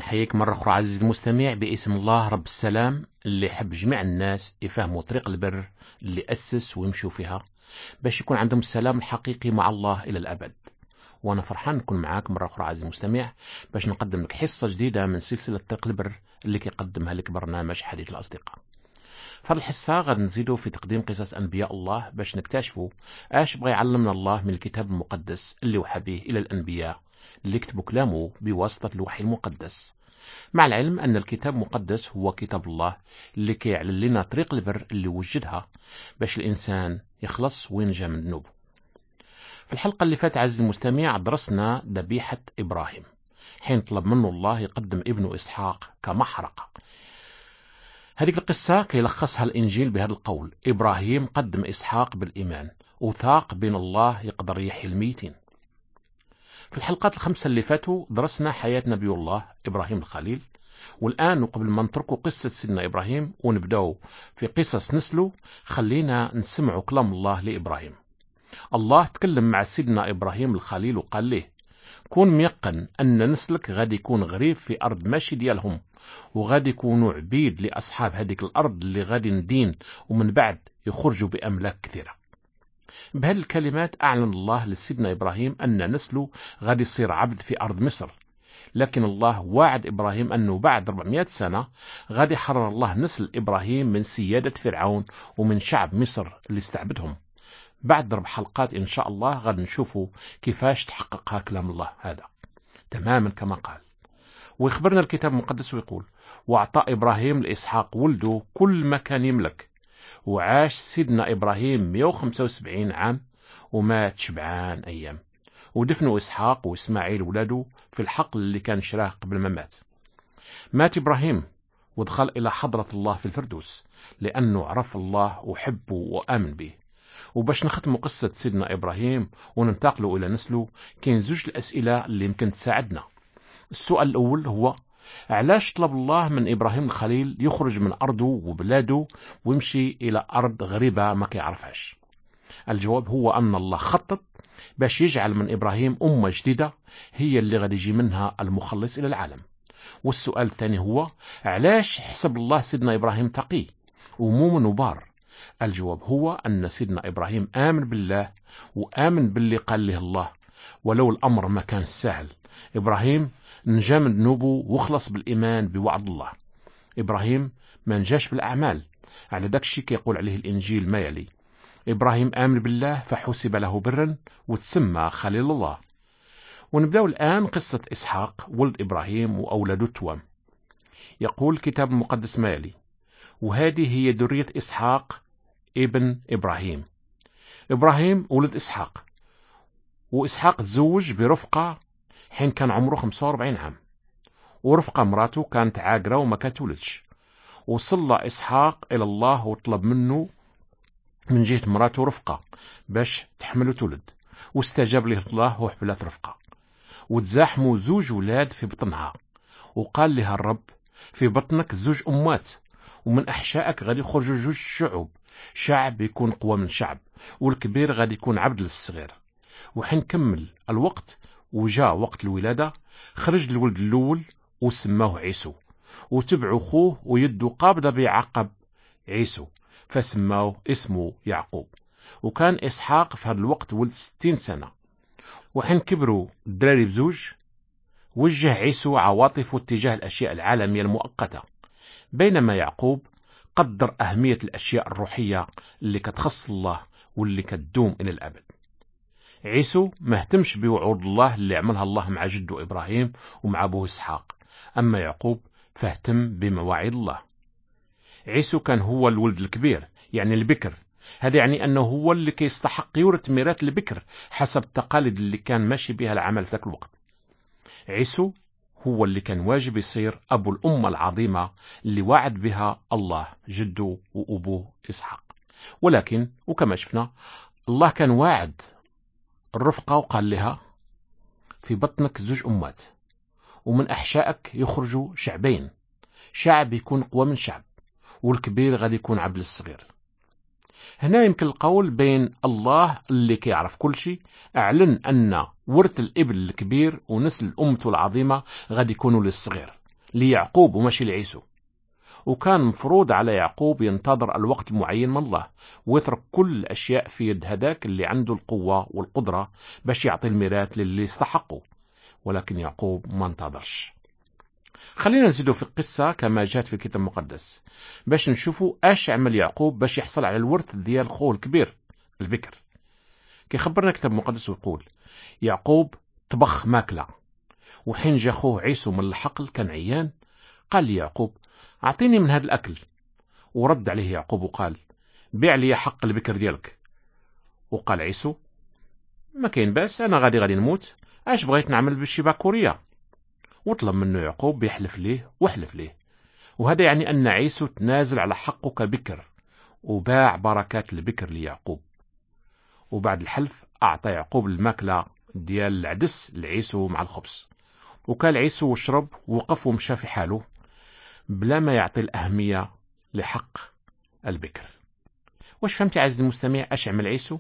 نحييك مرة أخرى عزيزي المستمع باسم الله رب السلام اللي يحب جميع الناس يفهموا طريق البر اللي أسس ويمشوا فيها باش يكون عندهم السلام الحقيقي مع الله إلى الأبد. وأنا فرحان نكون معاك مرة أخرى عزيزي المستمع باش نقدم لك حصة جديدة من سلسلة طريق البر اللي كيقدمها لك برنامج حديث الأصدقاء. في هذه الحصة غادي نزيدوا في تقديم قصص أنبياء الله باش نكتشفوا اش بغى يعلمنا الله من الكتاب المقدس اللي وحى به إلى الأنبياء اللي كتبوا كلامه بواسطة الوحي المقدس، مع العلم أن الكتاب المقدس هو كتاب الله اللي كيعلن لنا طريق البر اللي وجدها باش الإنسان يخلص وينجى من ذنوبه. في الحلقة اللي فاتت عزيزي المستمع درسنا ذبيحة إبراهيم حين طلب منه الله يقدم ابنه إسحاق كمحرقة. هذه القصة كيلخصها الإنجيل بهذا القول: إبراهيم قدم إسحاق بالإيمان وثاق بين الله يقدر يحيي الميتين. في الحلقات الخمسة اللي فاتوا درسنا حياة نبي الله إبراهيم الخليل، والآن وقبل ما نتركوا قصة سيدنا إبراهيم ونبدأوا في قصص نسله خلينا نسمعوا كلام الله لإبراهيم. الله تكلم مع سيدنا إبراهيم الخليل وقال له: كون ميقن أن نسلك غادي يكون غريب في أرض ماشي ديالهم، وغادي يكونوا عبيد لأصحاب هذيك الأرض اللي غادي ندين ومن بعد يخرجوا بأملاك كثيرة. بهذه الكلمات أعلن الله لسيدنا إبراهيم أن نسله غادي يصير عبد في أرض مصر، لكن الله وعد إبراهيم أنه بعد 400 سنة غادي يحرر الله نسل إبراهيم من سيادة فرعون ومن شعب مصر اللي استعبدهم. بعد 4 حلقات إن شاء الله غادي نشوفوا كيفاش تحقق كلام الله هذا تماما كما قال. ويخبرنا الكتاب المقدس ويقول: وأعطى إبراهيم لإسحاق ولده كل ما كان يملك، وعاش سيدنا إبراهيم 175 عام ومات 7 أيام، ودفنوا إسحاق وإسماعيل ولاده في الحقل اللي كان شراه قبل ما مات. مات إبراهيم ودخل إلى حضرة الله في الفردوس لأنه عرف الله وحبه وآمن به. وباش نختم قصة سيدنا إبراهيم وننتقلوا إلى نسله كاين 2 الأسئلة اللي يمكن تساعدنا. السؤال الأول هو: علاش طلب الله من إبراهيم الخليل يخرج من أرضه وبلاده ويمشي إلى أرض غريبة ما كيعرفهاش؟ الجواب هو أن الله خطط باش يجعل من إبراهيم أمة جديدة هي اللي غادي يجي منها المخلص إلى العالم. والسؤال الثاني هو: علاش حسب الله سيدنا إبراهيم تقي ومؤمن وبار؟ الجواب هو أن سيدنا إبراهيم آمن بالله وآمن باللي قال له الله، ولو الأمر ما كان سهل. إبراهيم نجا من ذنوبه وخلص بالإيمان بوعد الله. إبراهيم ما نجاش بالأعمال، على داكشي كيقول عليه الإنجيل ما يلي: إبراهيم آمن بالله فحسب له برا وتسمى خليل الله. ونبدأ الآن قصة إسحاق ولد إبراهيم وأولاده التوام. يقول الكتاب المقدس ما يلي: وهذه هي ذرية إسحاق ابن إبراهيم. إبراهيم ولد إسحاق، وإسحاق تزوج برفقة حين كان عمره 45 عام، ورفقة مراته كانت عاقرة وما كتولدش. وصلى إسحاق إلى الله وطلب منه من جهة مراته رفقة باش تحمل وتولد، واستجاب له الله وحبلت رفقة، وتزاحموا 2 ولاد في بطنها. وقال لها الرب: في بطنك 2 أمات، ومن أحشائك غادي يخرجوا 2 شعوب، شعب يكون قوى من شعب، والكبير غادي يكون عبد للصغير. وحين كمل الوقت وجاء وقت الولادة خرج الولد الأول وسماه عيسو، وتبعوا أخوه ويده قابضة بعقب عيسو فسماه اسمه يعقوب. وكان إسحاق في هذا الوقت ولد 60 سنة. وحين كبروا الدراري ب2 وجه عيسو عواطفه اتجاه الأشياء العالمية المؤقتة، بينما يعقوب قدر أهمية الأشياء الروحية اللي كتخص الله واللي كتدوم إلى الأبد. عيسو ما اهتمش بوعود الله اللي عملها الله مع جده إبراهيم ومع أبوه إسحاق، أما يعقوب فاهتم بمواعيد الله. عيسو كان هو الولد الكبير، يعني البكر. هذا يعني أنه هو اللي كيستحق يورث ميراث البكر حسب التقاليد اللي كان ماشي بها العمل في ذاك الوقت. عيسو هو اللي كان واجب يصير أبو الأمة العظيمة اللي وعد بها الله جده وأبوه إسحاق. ولكن وكما شفنا الله كان واعد الرفقة وقال لها: في بطنك 2 أمات، ومن أحشائك يخرجوا شعبين، شعب يكون قوى من شعب، والكبير غادي يكون عبد الصغير. هنا يمكن القول بين الله اللي كيعرف كل شيء أعلن أن ورث الإبن الكبير ونسل أمته العظيمة غادي يكونوا للصغير، ليعقوب وماشي لعيسو، وكان مفروض على يعقوب ينتظر الوقت المعين من الله ويترك كل الأشياء في يد هداك اللي عنده القوة والقدرة باش يعطي الميراث للي يستحقه، ولكن يعقوب ما انتظرش. خلينا نزيدوا في القصة كما جات في الكتاب المقدس باش نشوفوا اش عمل يعقوب باش يحصل على الورث ديال خوه الكبير البكر. كي خبرنا الكتاب المقدس ويقول يعقوب طبخ ماكلة، وحين جا خوه عيسو من الحقل كان عيان، قال لي يعقوب أعطيني من هذا الأكل. ورد عليه يعقوب وقال بيع لي حق البكر ديالك. وقال عيسو ما كاين باس، أنا غادي نموت، اش بغيت نعمل بشي باكورية. وطلب منه يعقوب بيحلف ليه وحلف ليه، وهذا يعني أن عيسو تنازل على حقه كبكر وباع بركات البكر ليعقوب. وبعد الحلف أعطى يعقوب الماكلة ديال العدس لعيسو مع الخبز، وكال عيسو وشرب ووقف ومشى في حاله بلا ما يعطي الأهمية لحق البكر. واش فهمتي عزيزي المستمع اش عمل عيسو؟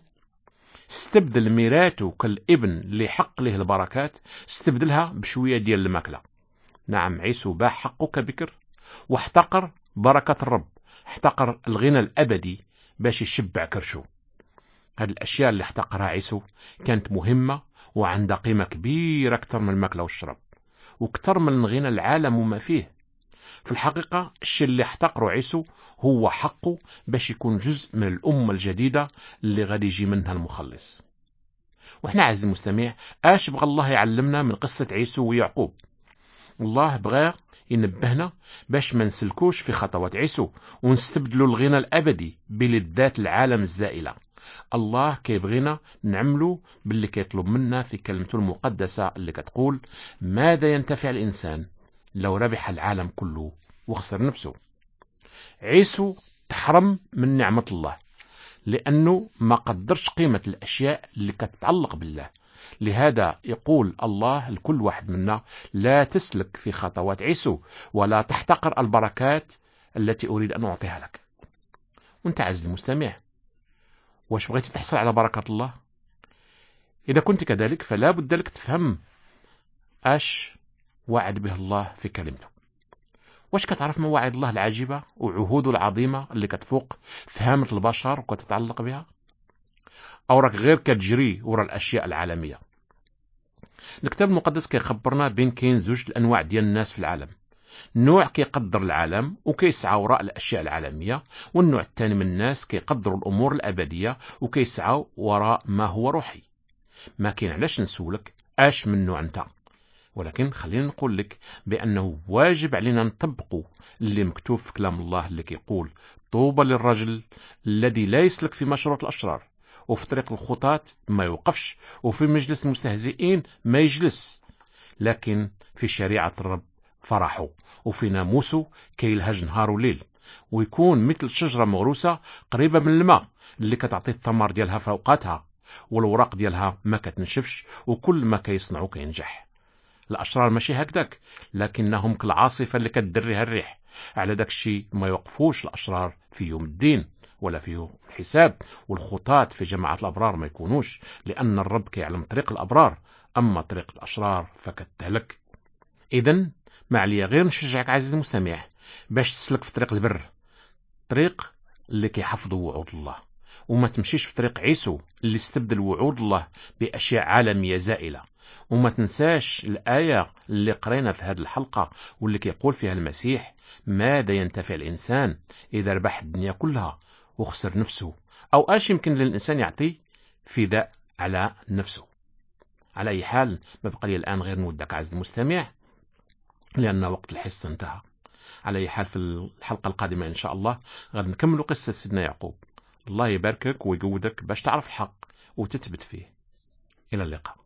استبدل ميراته كالابن اللي حق له البركات، استبدلها بشوية ديال الماكلة. نعم، عيسو باع حقه كبكر واحتقر بركة الرب، احتقر الغنى الأبدي باش يشبع كرشو. هذه الأشياء اللي احتقرها عيسو كانت مهمة وعندها قيمة كبيرة أكثر من الماكلة والشرب وأكثر من الغنى العالم وما فيه. في الحقيقة الشيء اللي احتقره عيسو هو حقه باش يكون جزء من الأمة الجديدة اللي غادي يجي منها المخلص. وإحنا عزيزي المستمع اش بغى الله يعلمنا من قصة عيسو ويعقوب؟ الله بغى ينبهنا باش ما نسلكوش في خطوات عيسو ونستبدلوا الغنى الأبدي بلذات العالم الزائلة. الله كيبغينا نعملوا باللي كيطلب منا في كلمته المقدسة اللي كتقول ماذا ينتفع الإنسان لو ربح العالم كله وخسر نفسه. عيسو تحرم من نعمة الله لأنه ما قدرش قيمة الأشياء اللي كتتعلق بالله. لهذا يقول الله لكل واحد منا لا تسلك في خطوات عيسو ولا تحتقر البركات التي أريد أن أعطيها لك. وانت عزيزي المستمع واش بغيتي تحصل على بركة الله؟ إذا كنت كذلك فلا بد لك تفهم اش وعد به الله في كلمته. واش كتعرف مواعيد الله العجيبة وعهوده العظيمة اللي كتفوق فهامة البشر وكتتعلق بها؟ أو راك غير كتجري وراء الأشياء العالمية؟ الكتاب المقدس كيخبرنا بين كاين زوج الأنواع ديال الناس في العالم، نوع كيقدر العالم وكيسعى وراء الأشياء العالمية، والنوع الثاني من الناس كيقدروا الأمور الأبدية وكيسعوا وراء ما هو روحي. ما كاين علاش نسولك اش من نوع انت، ولكن خلينا نقول لك بأنه واجب علينا نطبقوا اللي مكتوب في كلام الله اللي كيقول طوبى للرجل الذي لا يسلك في مشورة الأشرار وفي طريق الخطاة ما يوقفش وفي مجلس المستهزئين ما يجلس، لكن في شريعة الرب فرحه وفي ناموسه كيلهج نهار وليل، ويكون مثل شجرة مغروسة قريبة من الماء اللي كتعطي الثمر ديالها في أوقاتها والوراق ديالها ما كتنشفش وكل ما كيصنعوا كينجح. الأشرار ماشي هكذاك، لكنهم كالعاصفة اللي كتدريها الريح. على داك الشيء ما يوقفوش الأشرار في يوم الدين ولا في يوم الحساب، والخطاة في جماعة الأبرار ما يكونوش، لأن الرب كيعلم طريق الأبرار، أما طريق الأشرار فكتهلك. إذن ما عليا غير نشجعك عزيزي المستمع باش تسلك في طريق البر، طريق اللي كيحفظوا وعود الله، وما تمشيش في طريق عيسو اللي استبدل وعود الله بأشياء عالمية زائلة. وما تنساش الآية اللي قرينا في هذه الحلقة واللي كيقول فيها المسيح ماذا ينتفع الإنسان إذا ربح الدنيا كلها وخسر نفسه، أو ايش يمكن للإنسان يعطي فداء على نفسه. على أي حال ما بقى لي الآن غير نودك عزيزي المستمع لأن وقت الحصة انتهى. على أي حال في الحلقة القادمة إن شاء الله غادي نكمل قصة سيدنا يعقوب. الله يباركك ويقودك باش تعرف الحق وتثبت فيه. إلى اللقاء.